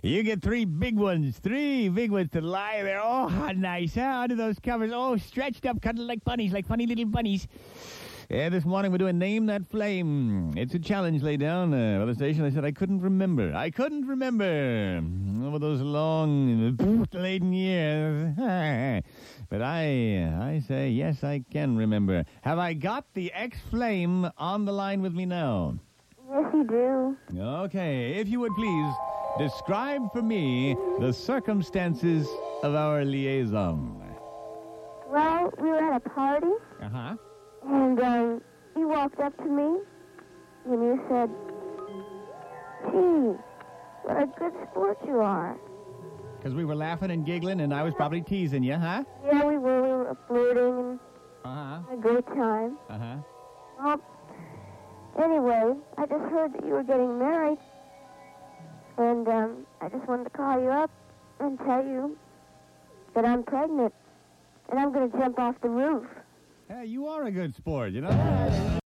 You get 3 big ones. 3 big ones to lie there. Oh, how nice, huh? Under those covers. Oh, stretched up, cuddled like bunnies, like funny little bunnies. Yeah, this morning we're doing Name That Flame. It's a challenge laid down by the station. I said I couldn't remember. Over those long, laden years. But I say, yes, I can remember. Have I got the ex-flame on the line with me now? Yes, you do. Okay, if you would please describe for me the circumstances of our liaison. Well, we were at a party, Uh-huh. and you walked up to me, and you said, "Gee, what a good sport you are." Because we were laughing and giggling, and I was probably teasing you, huh? Yeah, we were flirting and Uh-huh. had a great time. Uh-huh. Well, anyway, I just heard that you were getting married, and I just wanted to call you up and tell you that I'm pregnant, and I'm going to jump off the roof. Hey, you are a good sport, you know?